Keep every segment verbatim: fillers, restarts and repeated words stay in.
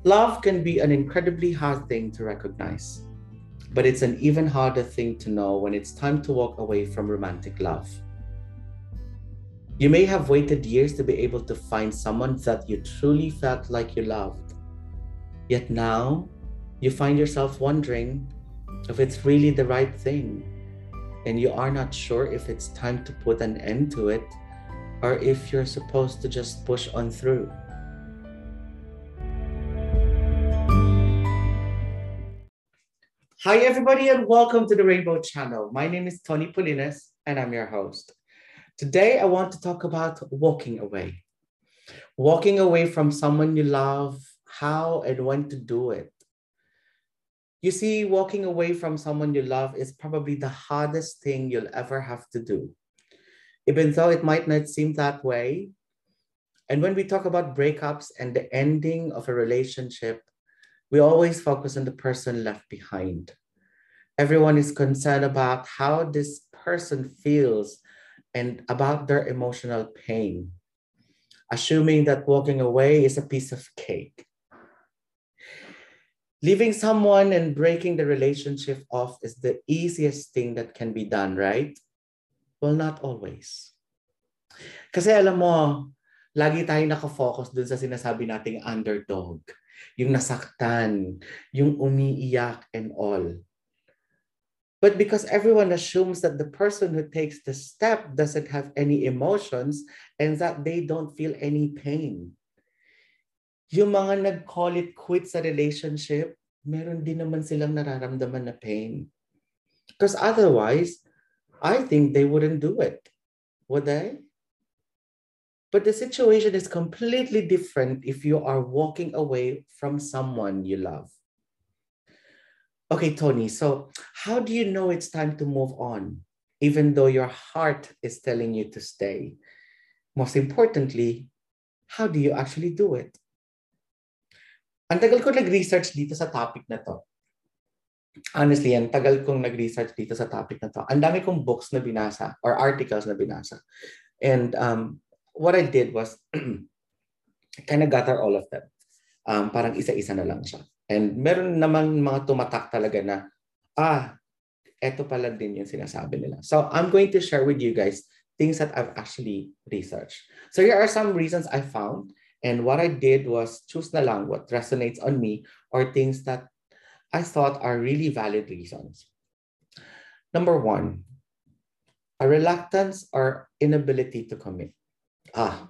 Love can be an incredibly hard thing to recognize, but it's an even harder thing to know when it's time to walk away from romantic love. You may have waited years to be able to find someone that you truly felt like you loved. Yet now, you find yourself wondering if it's really the right thing, and you are not sure if it's time to put an end to it or if you're supposed to just push on through. Hi, everybody, and welcome to the Rainbow Channel. My name is Tony Polinas, and I'm your host. Today, I want to talk about walking away. Walking away from someone you love, how and when to do it. You see, walking away from someone you love is probably the hardest thing you'll ever have to do, even though it might not seem that way. And when we talk about breakups and the ending of a relationship, we always focus on the person left behind. Everyone is concerned about how this person feels and about their emotional pain, assuming that walking away is a piece of cake. Leaving someone and breaking the relationship off is the easiest thing that can be done, right? Well, not always. Kasi alam mo, lagi tayong nakafocus dun sa sinasabi nating underdog, yung nasaktan, yung umiiyak and all. But because everyone assumes that the person who takes the step doesn't have any emotions and that they don't feel any pain. Yung mga nag-call it quits sa relationship, meron din naman silang nararamdaman na pain. Because otherwise, I think they wouldn't do it. Would they? But the situation is completely different if you are walking away from someone you love. Okay, Tony, so how do you know it's time to move on, even though your heart is telling you to stay? Most importantly, how do you actually do it? Ang tagal ko nag-research dito sa topic na to. Honestly, ang tagal kong nag-research dito sa topic na to. Ang dami kong books na binasa or articles na binasa. And um, what I did was, I kind of gather all of them. Um, parang isa-isa na lang siya. And meron naman mga tumatak talaga na, ah, eto pala din yung sinasabi nila. So I'm going to share with you guys things that I've actually researched. So here are some reasons I found. And what I did was choose na lang what resonates on me or things that I thought are really valid reasons. Number one, a reluctance or inability to commit. Ah,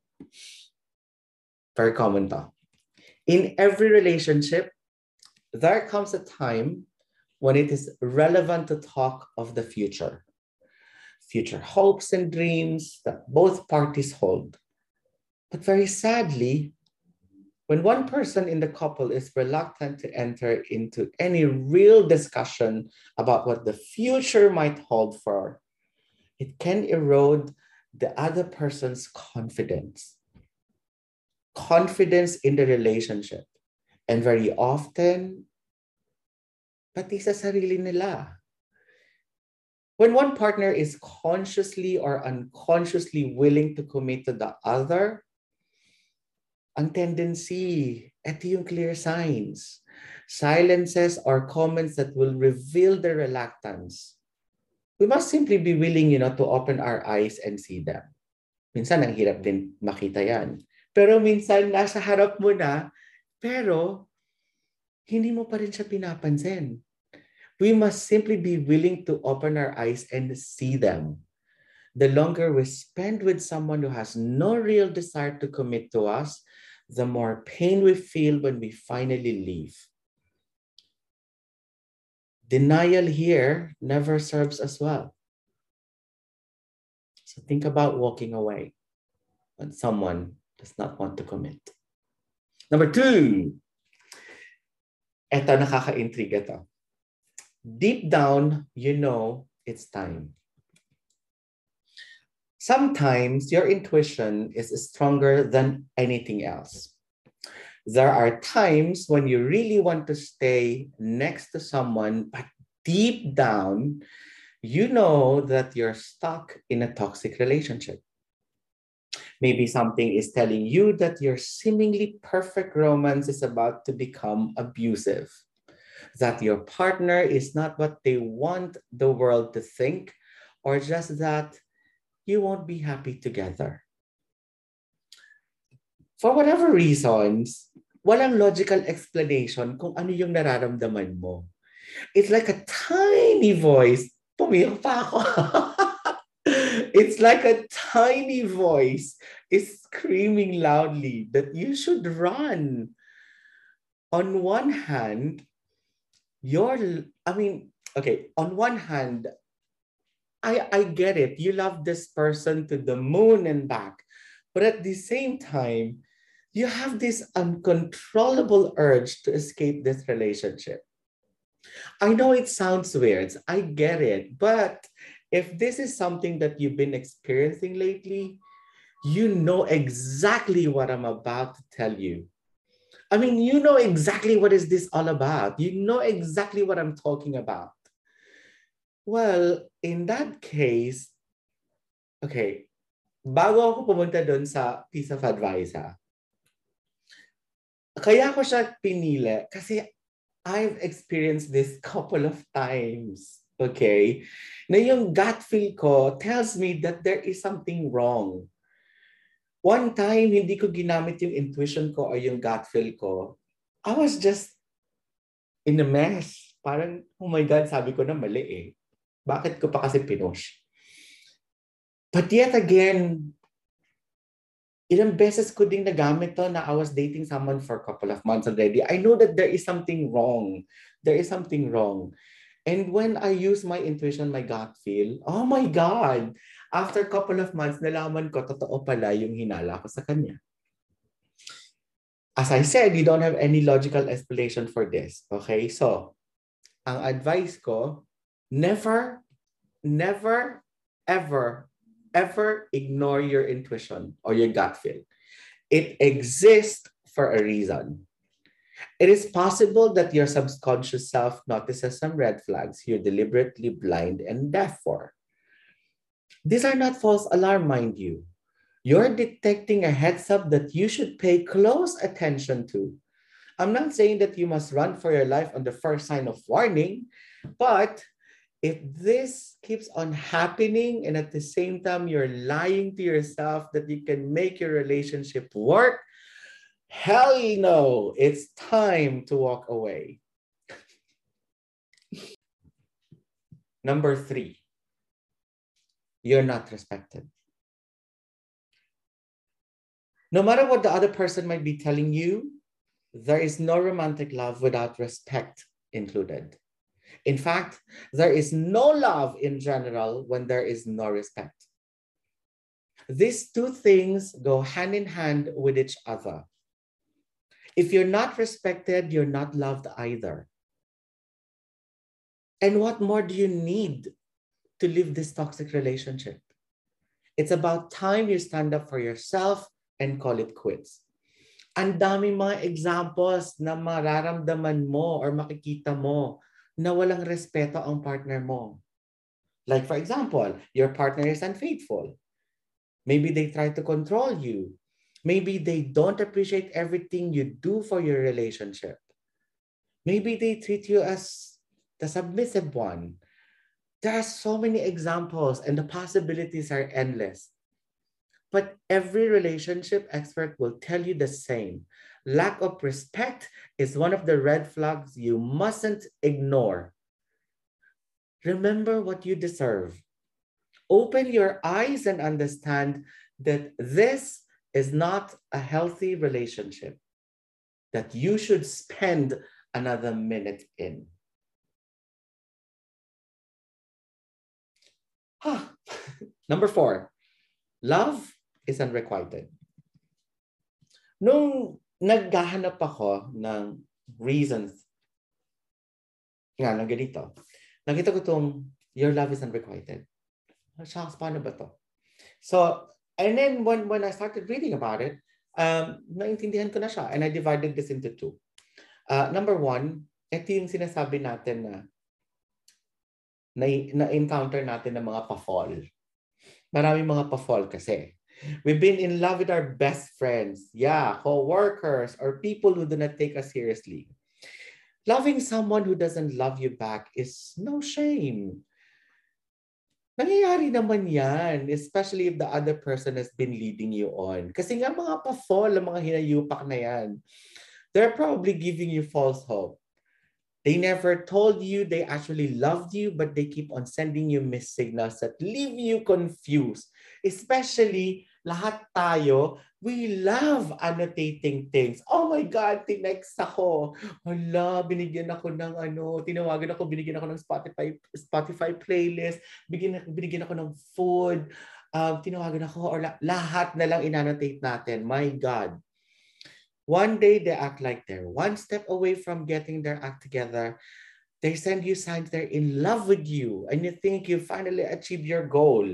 very common to. In every relationship, there comes a time when it is relevant to talk of the future. Future hopes and dreams that both parties hold. But very sadly, when one person in the couple is reluctant to enter into any real discussion about what the future might hold for, it can erode the other person's confidence. Confidence in the relationship. And very often, pati sa sarili nila. When one partner is consciously or unconsciously willing to commit to the other, ang tendency, ito yung clear signs. Silences or comments that will reveal the reluctance. We must simply be willing, you know, to open our eyes and see them. Minsan, ang hirap din makita yan. Pero minsan, nasa harap mo na, pero hindi mo pa rin siya pinapansin. We must simply be willing to open our eyes and see them. The longer we spend with someone who has no real desire to commit to us, the more pain we feel when we finally leave. Denial here never serves us well. So think about walking away when someone does not want to commit. Number two, eto nakaka-intriga to. Deep down, you know it's time. Sometimes your intuition is stronger than anything else. There are times when you really want to stay next to someone, but deep down, you know that you're stuck in a toxic relationship. Maybe something is telling you that your seemingly perfect romance is about to become abusive, that your partner is not what they want the world to think, or just that you won't be happy together. For whatever reasons, walang logical explanation kung ano yung nararamdaman mo. It's like a tiny voice. Pumiyak pa ako. It's like a tiny voice is screaming loudly that you should run. On one hand, you're, I mean, okay, on one hand, I, I get it. You love this person to the moon and back. But at the same time, you have this uncontrollable urge to escape this relationship. I know it sounds weird. I get it. But if this is something that you've been experiencing lately, you know exactly what I'm about to tell you. I mean, you know exactly what is this all about. You know exactly what I'm talking about. Well, in that case, okay, bago ako pumunta doon sa piece of advice, ha, kaya ko siya pinili kasi I've experienced this couple of times, okay? Na yung gut feel ko tells me that there is something wrong. One time, hindi ko ginamit yung intuition ko or yung gut feel ko. I was just in a mess. Parang, oh my God, sabi ko na mali eh. Bakit ko pa kasi pinush? But yet again, ilang beses ko ding nagamit to na I was dating someone for a couple of months already. I know that there is something wrong. There is something wrong. And when I use my intuition, my gut feel, oh my God, after a couple of months, nalaman ko, totoo pala yung hinala ko sa kanya. As I said, you don't have any logical explanation for this. Okay, so ang advice ko, never, never, ever, ever ignore your intuition or your gut feel. It exists for a reason. It is possible that your subconscious self notices some red flags you're deliberately blind and deaf for. These are not false alarm, mind you. You're detecting a heads up that you should pay close attention to. I'm not saying that you must run for your life on the first sign of warning, but if this keeps on happening and at the same time you're lying to yourself that you can make your relationship work, hell no, it's time to walk away. Number three, you're not respected. No matter what the other person might be telling you, there is no romantic love without respect included. In fact, there is no love in general when there is no respect. These two things go hand in hand with each other. If you're not respected, you're not loved either. And what more do you need to leave this toxic relationship? It's about time you stand up for yourself and call it quits. Ang daming mga examples na mararamdaman mo or makikita mo na walang respeto ang partner mo. Like for example, your partner is unfaithful. Maybe they try to control you. Maybe they don't appreciate everything you do for your relationship. Maybe they treat you as the submissive one. There are so many examples and the possibilities are endless. But every relationship expert will tell you the same. Lack of respect is one of the red flags you mustn't ignore. Remember what you deserve. Open your eyes and understand that this is not a healthy relationship that you should spend another minute in. Huh. Number four, love is unrequited. Nung naghahanap ako ng reasons nga ng ganito, nakita ko itong your love is unrequited. Shucks, paano ba to? So, and then when, when I started reading about it, um, naintindihan ko na siya and I divided this into two. Uh, number one, ito yung sinasabi natin na na-encounter natin ng mga pa-fall. Maraming mga pa-fall kasi. We've been in love with our best friends, yeah, co-workers, or people who do not take us seriously. Loving someone who doesn't love you back is no shame. Nangyayari naman yan, especially if the other person has been leading you on. Kasi nga mga pa-fall, mga hinayupak na yan, they're probably giving you false hope. They never told you they actually loved you, but they keep on sending you mixed signals that leave you confused. Especially, lahat tayo, we love annotating things. Oh my God, tinext ako. Hala, binigyan ako ng ano, tinawagan ako, binigyan ako ng Spotify Spotify playlist, binigyan, binigyan ako ng food, uh, tinawagan ako, or lahat na lang inannotate natin. My God. One day they act like they're one step away from getting their act together. They send you signs they're in love with you and you think you finally achieved your goal.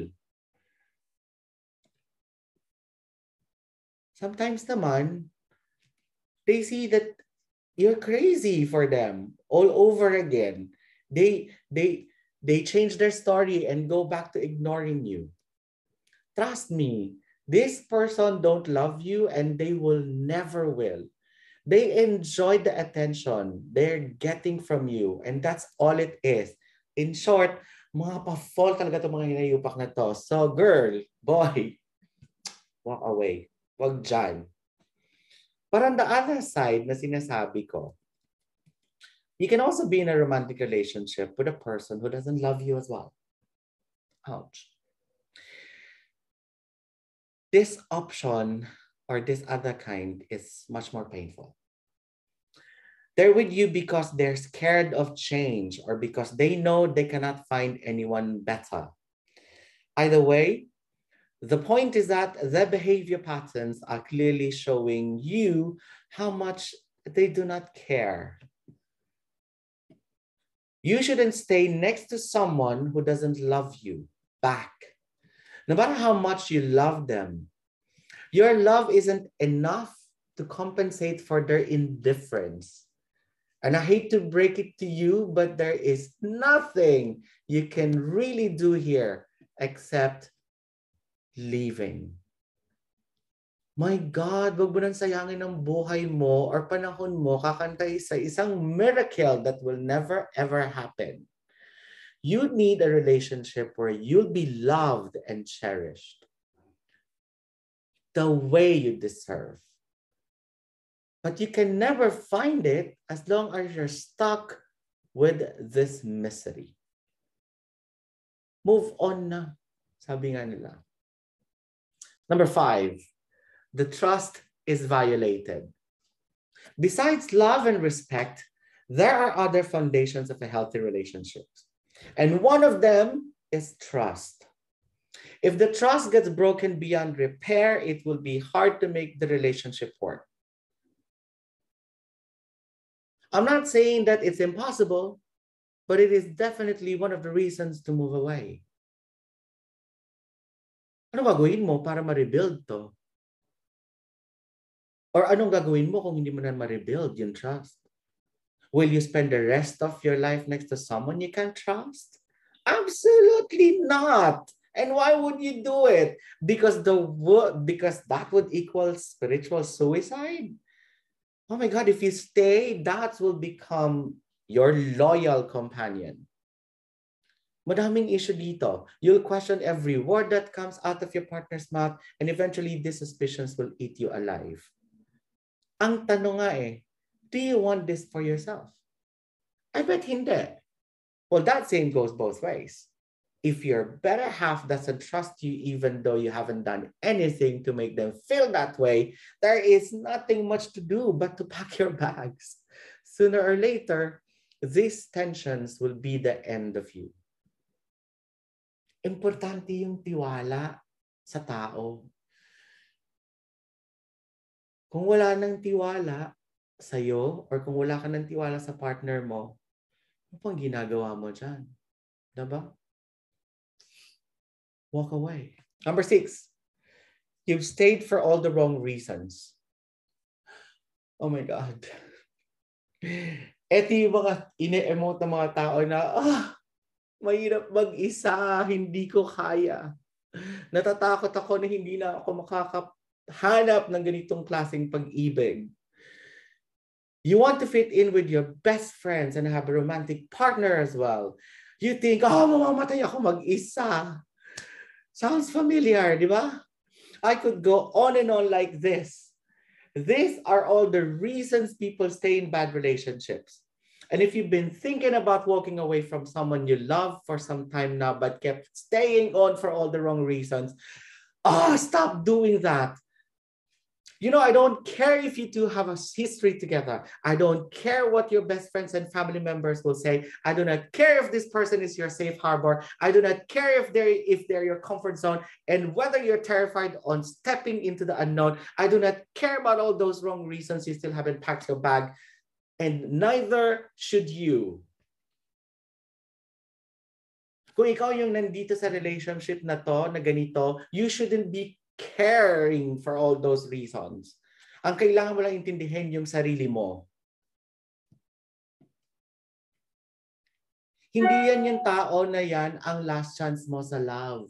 Sometimes naman, they see that you're crazy for them all over again. They, they, they change their story and go back to ignoring you. Trust me. This person don't love you and they will never will. They enjoy the attention they're getting from you and that's all it is. In short, mga pa-fall talaga itong mga hinayupak na to. So girl, boy, walk away. Wag dyan. But on the other side na sinasabi ko, you can also be in a romantic relationship with a person who doesn't love you as well. Ouch. This option or this other kind is much more painful. They're with you because they're scared of change or because they know they cannot find anyone better. Either way, the point is that their behavior patterns are clearly showing you how much they do not care. You shouldn't stay next to someone who doesn't love you back. No matter how much you love them, your love isn't enough to compensate for their indifference. And I hate to break it to you, but there is nothing you can really do here except leaving. My God, wag mo nang sayangin ang buhay mo or panahon mo kakantay sa isang miracle that will never ever happen. You need a relationship where you'll be loved and cherished the way you deserve. But you can never find it as long as you're stuck with this misery. Move on na, sabi nga nila. Number five, the trust is violated. Besides love and respect, there are other foundations of a healthy relationship. And one of them is trust. If the trust gets broken beyond repair, it will be hard to make the relationship work. I'm not saying that it's impossible, but it is definitely one of the reasons to move away. Ano gagawin mo para ma-rebuild to? Or anong gagawin mo kung hindi mo na ma-rebuild yung trust? Will you spend the rest of your life next to someone you can't trust? Absolutely not. And why would you do it? Because the because that would equal spiritual suicide. Oh my God, if you stay, that will become your loyal companion. Madaming issue dito. You'll question every word that comes out of your partner's mouth, and eventually these suspicions will eat you alive. Ang tanong nga eh, do you want this for yourself? I bet hindi. Well, that saying goes both ways. If your better half doesn't trust you, even though you haven't done anything to make them feel that way, there is nothing much to do but to pack your bags. Sooner or later, these tensions will be the end of you. Importante yung tiwala sa tao. Kung wala nang tiwala sa'yo or kung wala ka ng tiwala sa partner mo, ano pang ginagawa mo dyan? Diba? Walk away. Number six, you've stayed for all the wrong reasons. Oh my God. Ito yung mga ine-emote ng mga tao na, ah, mahirap mag-isa, hindi ko kaya. Natatakot ako na hindi na ako makakahanap ng ganitong klaseng pag-ibig. You want to fit in with your best friends and have a romantic partner as well. You think, oh, mamamatay ako mag-isa. Sounds familiar, di ba? I could go on and on like this. These are all the reasons people stay in bad relationships. And if you've been thinking about walking away from someone you love for some time now, but kept staying on for all the wrong reasons, oh, stop doing that. You know, I don't care if you two have a history together. I don't care what your best friends and family members will say. I do not care if this person is your safe harbor. I do not care if they're, if they're your comfort zone and whether you're terrified on stepping into the unknown. I do not care about all those wrong reasons you still haven't packed your bag. And neither should you. Kung ikaw yung nandito sa relationship na to, na ganito, you shouldn't be caring for all those reasons. Ang kailangan mo lang intindihin yung sarili mo. Hindi yan yung tao na yan ang last chance mo sa love.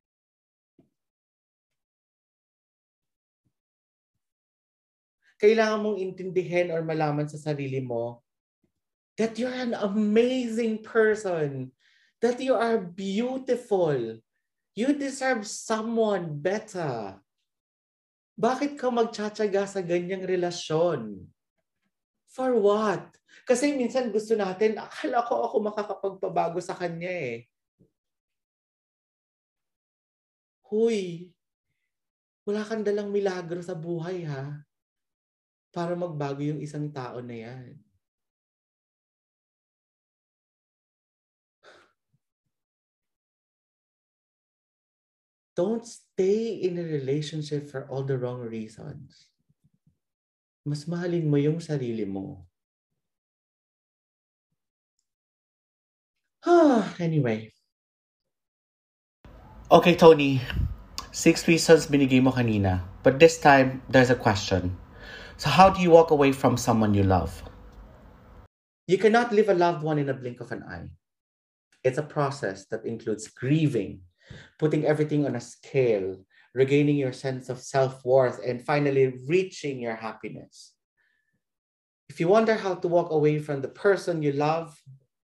Kailangan mong intindihin or malaman sa sarili mo that you're an amazing person, that you are beautiful. You deserve someone better. Bakit ka magtsatsaga sa ganyang relasyon? For what? Kasi minsan gusto natin, akala ko ako makakapagpabago sa kanya eh. Huy, wala kang dalang milagro sa buhay ha, para magbago yung isang tao na yan. Don't stay in a relationship for all the wrong reasons. Mas mahalin mo yung sarili mo. Anyway. Okay, Tony. Six reasons binigay mo kanina. But this time, there's a question. So how do you walk away from someone you love? You cannot leave a loved one in a blink of an eye. It's a process that includes grieving, putting everything on a scale, regaining your sense of self-worth, and finally reaching your happiness. If you wonder how to walk away from the person you love,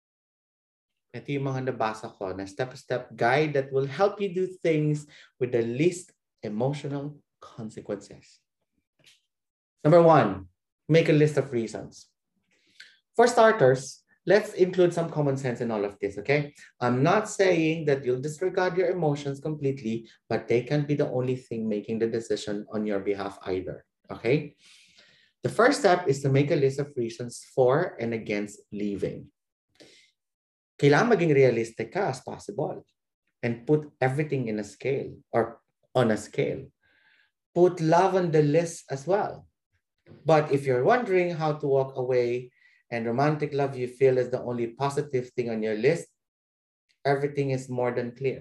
ito yung mga nabasa ko na step-by-step guide that will help you do things with the least emotional consequences. Number one, make a list of reasons. For starters, let's include some common sense in all of this, okay? I'm not saying that you'll disregard your emotions completely, but they can't be the only thing making the decision on your behalf either, okay? The first step is to make a list of reasons for and against leaving. Kailangan maging realistic ka as possible and put everything in a scale or on a scale. Put love on the list as well. But if you're wondering how to walk away and romantic love you feel is the only positive thing on your list, everything is more than clear.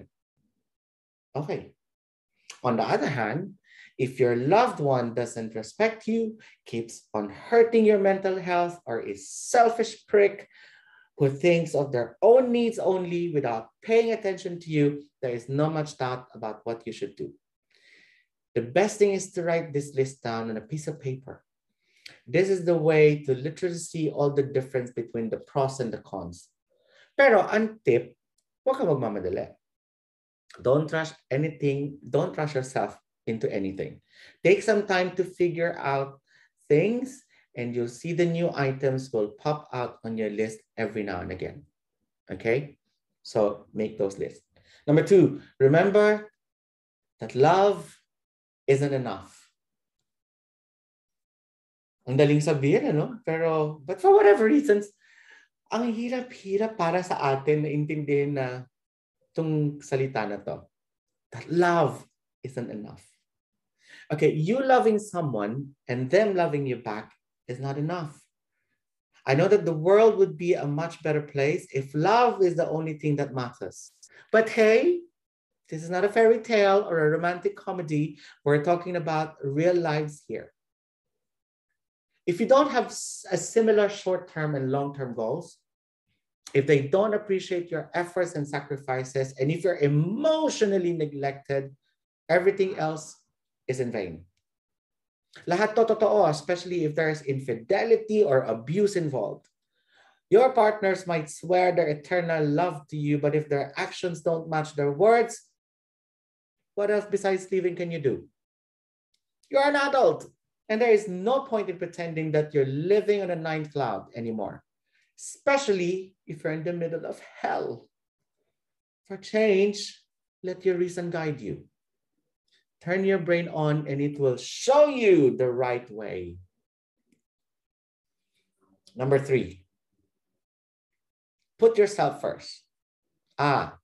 Okay. On the other hand, if your loved one doesn't respect you, keeps on hurting your mental health, or is selfish prick who thinks of their own needs only without paying attention to you, there is not much doubt about what you should do. The best thing is to write this list down on a piece of paper. This is the way to literally see all the difference between the pros and the cons. Pero ang tip, huwag ka magmamadali. Don't rush anything, don't rush yourself into anything. Take some time to figure out things, and you'll see the new items will pop out on your list every now and again. Okay? So make those lists. Number two, remember that love isn't enough. Ang daling sabihin, ano? Pero, but for whatever reasons, ang hirap-hirap para sa atin na intindihin na itong salita na to. That love isn't enough. Okay, you loving someone and them loving you back is not enough. I know that the world would be a much better place if love is the only thing that matters. But hey, this is not a fairy tale or a romantic comedy. We're talking about real lives here. If you don't have a similar short-term and long-term goals, if they don't appreciate your efforts and sacrifices, and if you're emotionally neglected, everything else is in vain. Lahat to totoo, especially if there's infidelity or abuse involved. Your partners might swear their eternal love to you, but if their actions don't match their words, what else besides leaving can you do? You're an adult, and there is no point in pretending that you're living on a ninth cloud anymore, especially if you're in the middle of hell. For change, let your reason guide you. Turn your brain on and it will show you the right way. Number three, put yourself first. Ah,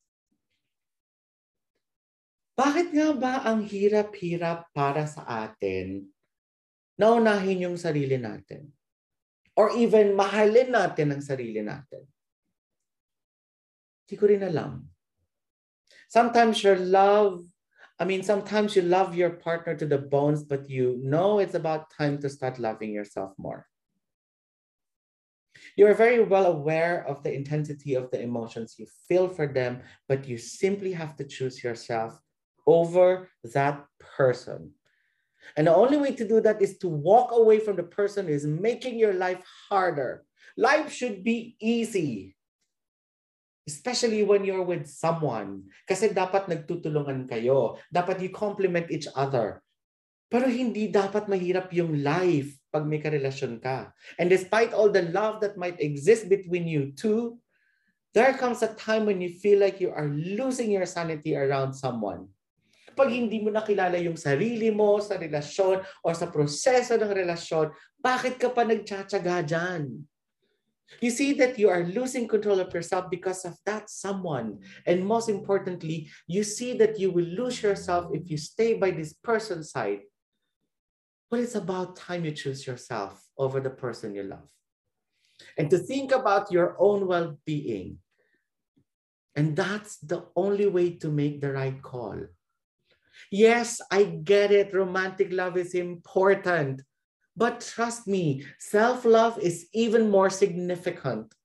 bakit nga ba ang hirap-hirap para sa atin na unahin yung sarili natin? Or even mahalin natin ang sarili natin? Hindi ko rin alam. Sometimes your love, I mean, sometimes you love your partner to the bones, but you know it's about time to start loving yourself more. You are very well aware of the intensity of the emotions you feel for them, but you simply have to choose yourself over that person. And the only way to do that is to walk away from the person who is making your life harder. Life should be easy, especially when you're with someone. Kasi dapat nagtutulungan kayo. Dapat you complement each other. Pero hindi dapat mahirap yung life pag may karelasyon ka. And despite all the love that might exist between you two, there comes a time when you feel like you are losing your sanity around someone. Pag hindi mo nakilala yung sarili mo sa relasyon o sa proseso ng relasyon, bakit ka pa nagtsatsaga dyan? You see that you are losing control of yourself because of that someone. And most importantly, you see that you will lose yourself if you stay by this person's side. But it's about time you choose yourself over the person you love. And to think about your own well-being. And that's the only way to make the right call. Yes, I get it. Romantic love is important. But trust me, self-love is even more significant.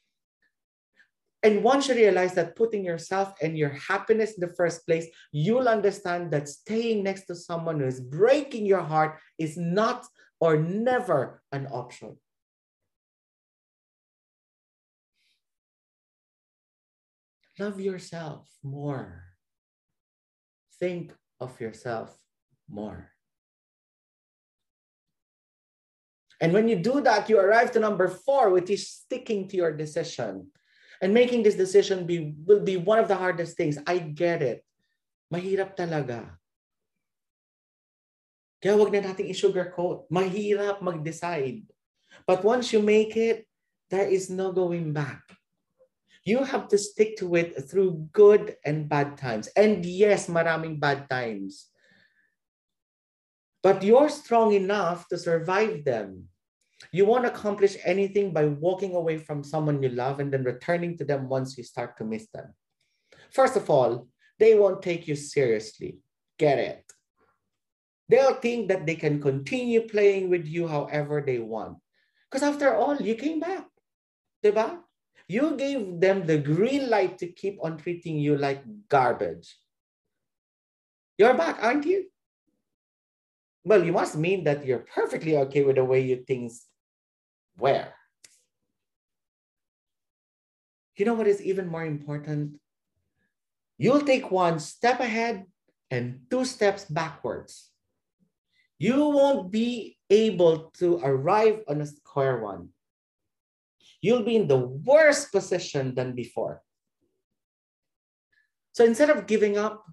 And once you realize that putting yourself and your happiness in the first place, you'll understand that staying next to someone who is breaking your heart is not or never an option. Love yourself more. Think of yourself more. And when you do that, you arrive to number four, which is sticking to your decision. And making this decision be, will be one of the hardest things. I get it. Mahirap talaga. Kaya wag na nating i-sugarcoat. Mahirap mag-decide. But once you make it, there is no going back. You have to stick to it through good and bad times. And yes, maraming bad times. But you're strong enough to survive them. You won't accomplish anything by walking away from someone you love and then returning to them once you start to miss them. First of all, they won't take you seriously. Get it? They'll think that they can continue playing with you however they want. Because after all, you came back. Diba? You gave them the green light to keep on treating you like garbage. You're back, aren't you? Well, you must mean that you're perfectly okay with the way you things were. You know what is even more important? You'll take one step ahead and two steps backwards. You won't be able to arrive on a square one. You'll be in the worse position than before. So instead of giving up,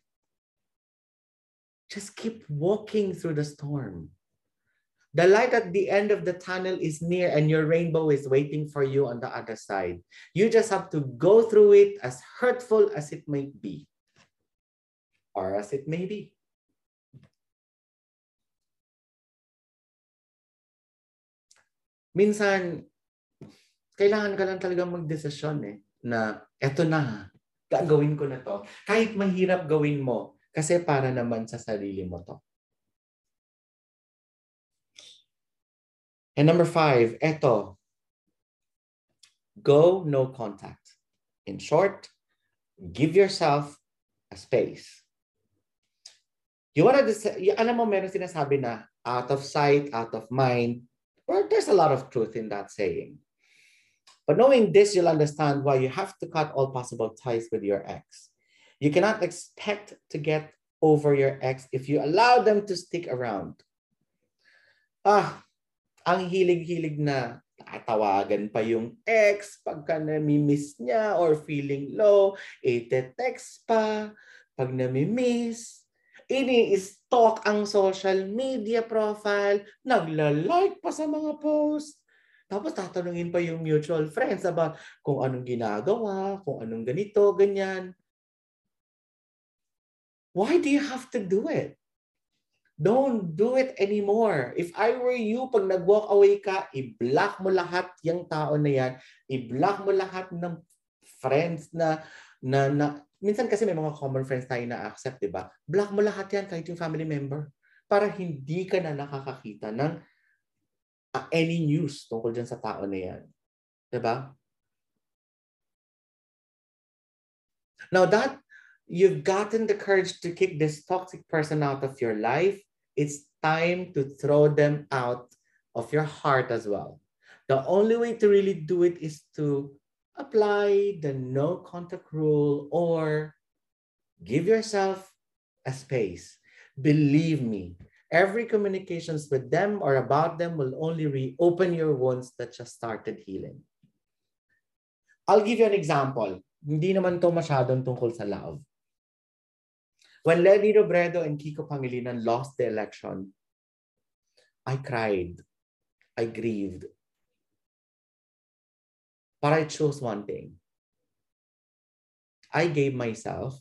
just keep walking through the storm. The light at the end of the tunnel is near and your rainbow is waiting for you on the other side. You just have to go through it, as hurtful as it may be, or as it may be. Minsan, kailangan ka lang talagang magdesisyon eh, na eto na, gagawin ko na to. Kahit mahirap gawin mo, kasi para naman sa sarili mo to. And number five, eto. Go no contact. In short, give yourself a space. You wanna, alam mo, meron sinasabi na out of sight, out of mind. Well, there's a lot of truth in that saying. But knowing this, you'll understand why you have to cut all possible ties with your ex. You cannot expect to get over your ex if you allow them to stick around. Ah, ang hilig-hilig na tatawagan pa yung ex pagka nami-miss niya or feeling low, ite-text pa pag nami-miss. Ini-stalk ang social media profile, nagla-like pa sa mga post. Tapos tatanungin pa yung mutual friends about kung anong ginagawa, kung anong ganito, ganyan. Why do you have to do it? Don't do it anymore. If I were you, pag nag-walk away ka, i-block mo lahat yung tao na yan. I-block mo lahat ng friends na, na, na, minsan kasi may mga common friends tayo na accept, di ba? Block mo lahat yan, kahit yung family member. Para hindi ka na nakakakita ng uh, any news tungkol dyan sa tao na yan. Di ba? Now that you've gotten the courage to kick this toxic person out of your life, it's time to throw them out of your heart as well. The only way to really do it is to apply the no contact rule or give yourself a space. Believe me, every communications with them or about them will only reopen your wounds that just started healing. I'll give you an example. Hindi naman to masyadong tungkol sa love. When Lenny Robredo and Kiko Pangilinan lost the election, I cried. I grieved. But I chose one thing. I gave myself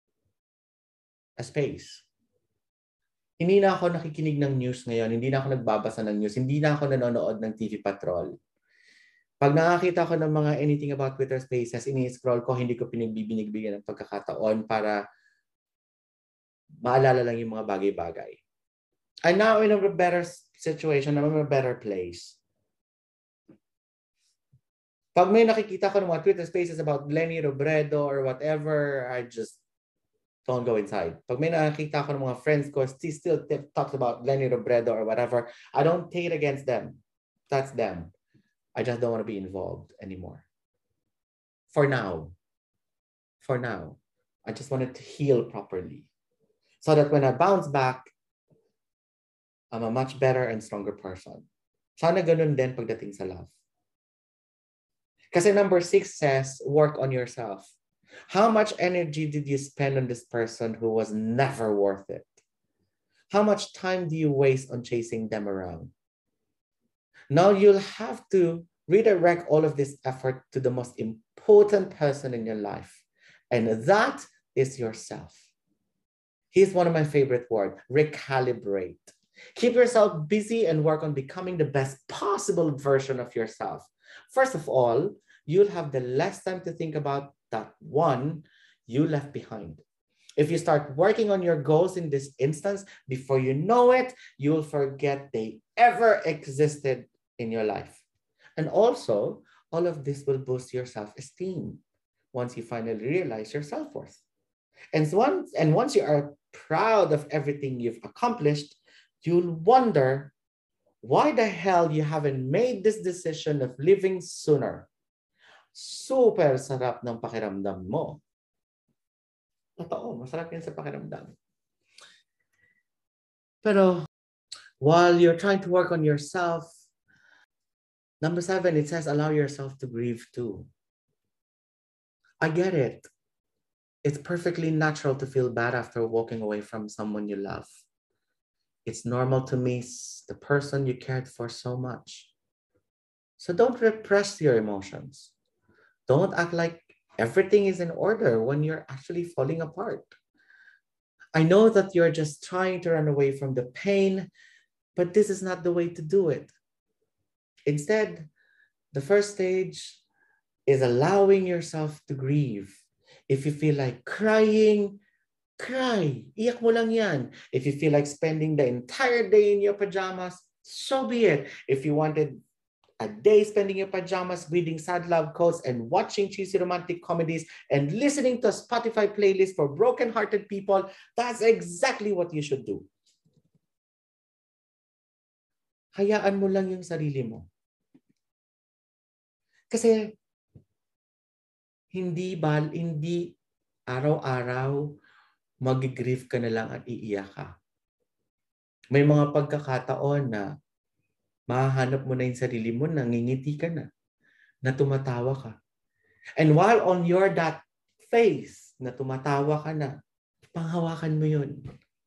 a space. Hindi na ako nakikinig ng news ngayon. Hindi na ako nagbabasa ng news. Hindi na ako nanonood ng T V Patrol. Pag nakakita ko ng mga anything about Twitter Spaces, ini-scroll ko, hindi ko pinagbibinigbigyan ng pagkakataon para maalala lang yung mga bagay-bagay. I'm now in a better situation. I'm in a better place. Pag may nakikita ko ng mga Twitter Spaces about Lenny Robredo or whatever, I just don't go inside. Pag may nakikita ko ng mga friends ko, she still talks about Lenny Robredo or whatever, I don't take it against them. That's them. I just don't want to be involved anymore. For now. For now. I just wanted to heal properly. So that when I bounce back, I'm a much better and stronger person. Sana ganun din pagdating sa love. Kasi number six says, work on yourself. How much energy did you spend on this person who was never worth it? How much time do you waste on chasing them around? Now you'll have to redirect all of this effort to the most important person in your life. And that is yourself. Here's one of my favorite words, recalibrate. Keep yourself busy and work on becoming the best possible version of yourself. First of all, you'll have the less time to think about that one you left behind. If you start working on your goals in this instance, before you know it, you'll forget they ever existed in your life. And also, all of this will boost your self-esteem once you finally realize your self-worth. And once, and once you are proud of everything you've accomplished, you'll wonder why the hell you haven't made this decision of living sooner. Super sarap ng pakiramdam mo. Totoo, masarap yan sa pakiramdam. Pero while you're trying to work on yourself, number seven, it says allow yourself to grieve too. I get it. It's perfectly natural to feel bad after walking away from someone you love. It's normal to miss the person you cared for so much. So don't repress your emotions. Don't act like everything is in order when you're actually falling apart. I know that you're just trying to run away from the pain, but this is not the way to do it. Instead, the first stage is allowing yourself to grieve. If you feel like crying, cry. Iyak mo lang yan. If you feel like spending the entire day in your pajamas, so be it. If you wanted A day spending in your pajamas, reading sad love quotes and watching cheesy romantic comedies and listening to a Spotify playlist for broken-hearted people, that's exactly what you should do. Hayaan mo lang yung sarili mo. Kasi hindi bal, hindi araw-araw mag-grief ka na lang at iiyak ka. May mga pagkakataon na mahanap mo na yung sarili mo, nangingiti ka na, na tumatawa ka. And while on your that face na tumatawa ka na, panghawakan mo yun.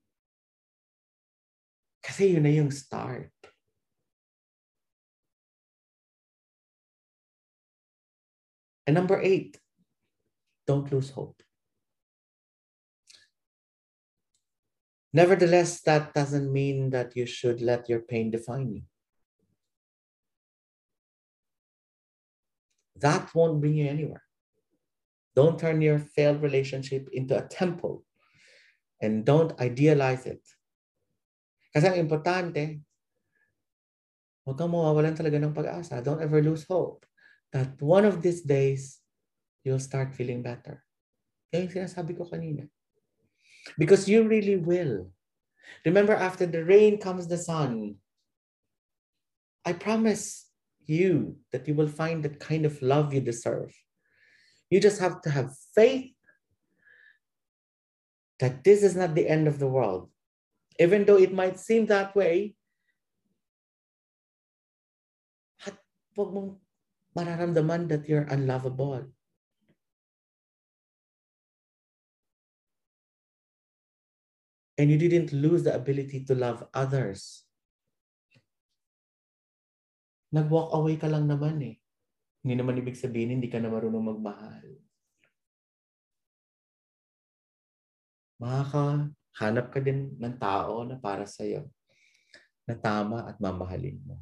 Kasi yun na yung start. And number eight, don't lose hope. Nevertheless, that doesn't mean that you should let your pain define you. That won't bring you anywhere. Don't turn your failed relationship into a temple and don't idealize it. Kasi ang importante, huwag kang mawawalan talaga ng pag-asa. Don't ever lose hope that one of these days, you'll start feeling better. Yan yung sinasabi ko kanina. Because you really will. Remember, after the rain comes the sun. I promise you that you will find the kind of love you deserve. You just have to have faith that this is not the end of the world. Even though it might seem that way, at huwag mong mararamdaman that you're unlovable. And you didn't lose the ability to love others. Nag-walk away ka lang naman eh. Hindi naman ibig sabihin hindi ka na marunong magmahal. Makakahanap ka din ng tao na para sa'yo, na tama at mamahalin mo.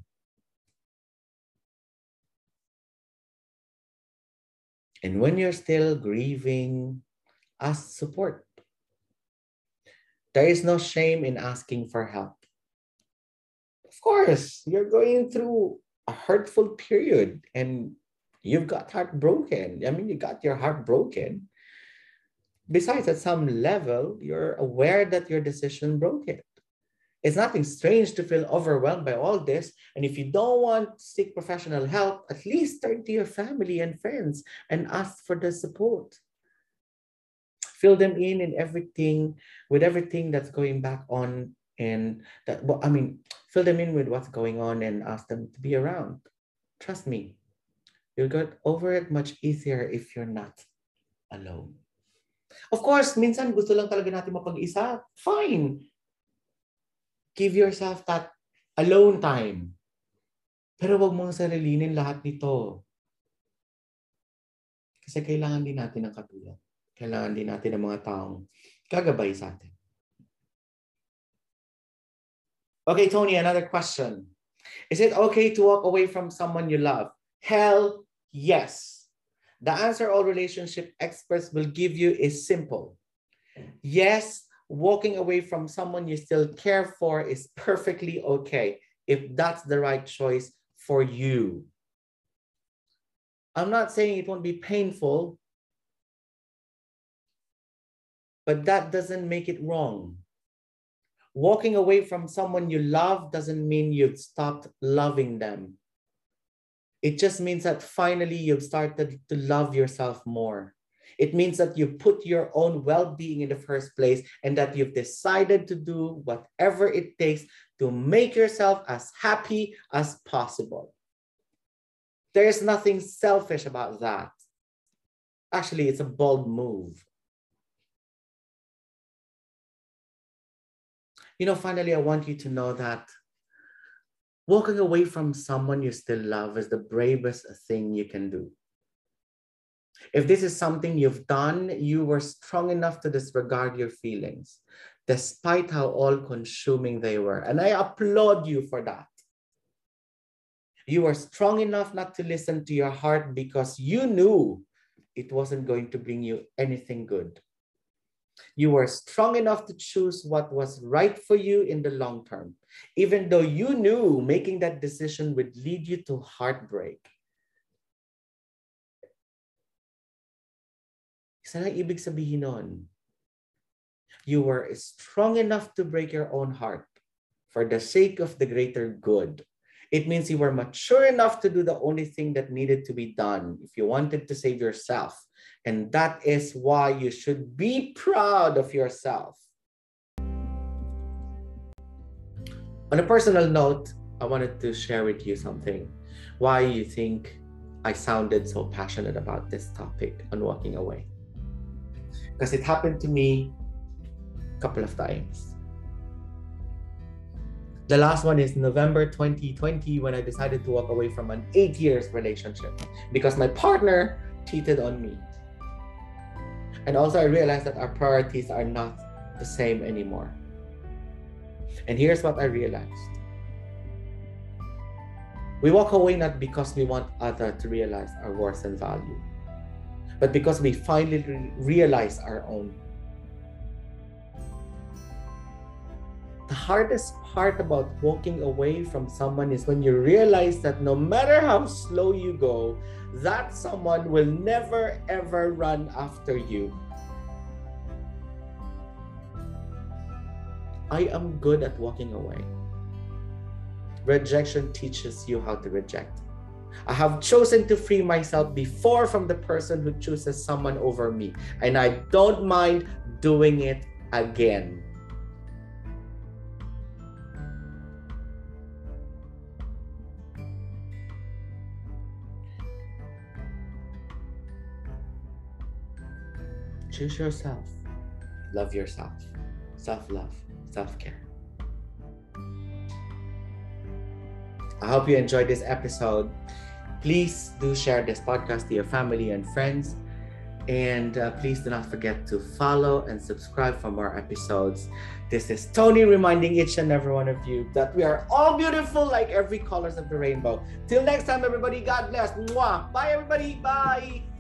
And when you're still grieving, ask support. There is no shame in asking for help. Of course, you're going through a hurtful period and you've got heartbroken. I mean, you got your heart broken. Besides, at some level, you're aware that your decision broke it. It's nothing strange to feel overwhelmed by all this. And if you don't want to seek professional help, at least turn to your family and friends and ask for the support. Fill them in in everything, with everything that's going back on, and that, well, I mean, fill them in with what's going on and ask them to be around. Trust me, you'll get over it much easier if you're not alone. Of course, minsan gusto lang talaga natin mapag-isa. Fine. Give yourself that alone time. Pero wag mong sarilinin lahat nito. Kasi kailangan din natin ng katulad. Kailangan din natin ng mga taong gagabay sa atin. Okay, Tony, another question. Is it okay to walk away from someone you love? Hell, yes. The answer all relationship experts will give you is simple. Yes, walking away from someone you still care for is perfectly okay if that's the right choice for you. I'm not saying it won't be painful, but that doesn't make it wrong. Walking away from someone you love doesn't mean you've stopped loving them. It just means that finally you've started to love yourself more. It means that you put your own well-being in the first place and that you've decided to do whatever it takes to make yourself as happy as possible. There is nothing selfish about that. Actually, it's a bold move. You know, finally, I want you to know that walking away from someone you still love is the bravest thing you can do. If this is something you've done, you were strong enough to disregard your feelings, despite how all-consuming they were. And I applaud you for that. You were strong enough not to listen to your heart because you knew it wasn't going to bring you anything good. You were strong enough to choose what was right for you in the long term, even though you knew making that decision would lead you to heartbreak. Isa lang ibig sabihin nun. You were strong enough to break your own heart for the sake of the greater good. It means you were mature enough to do the only thing that needed to be done if you wanted to save yourself. And that is why you should be proud of yourself. On a personal note, I wanted to share with you something. Why you think I sounded so passionate about this topic on walking away. Because it happened to me a couple of times. The last one is November twenty twenty, when I decided to walk away from an eight years relationship because my partner cheated on me. And also I realized that our priorities are not the same anymore. And here's what I realized. We walk away not because we want others to realize our worth and value, but because we finally re- realize our own. The hardest part about walking away from someone is when you realize that no matter how slow you go, that someone will never ever run after you. I am good at walking away. Rejection teaches you how to reject. I have chosen to free myself before from the person who chooses someone over me, and I don't mind doing it again. Choose yourself. Love yourself. Self-love. Self-care. I hope you enjoyed this episode. Please do share this podcast to your family and friends. And uh, please do not forget to follow and subscribe for more episodes. This is Tony reminding each and every one of you that we are all beautiful like every colors of the rainbow. Till next time, everybody. God bless. Mwah. Bye, everybody. Bye.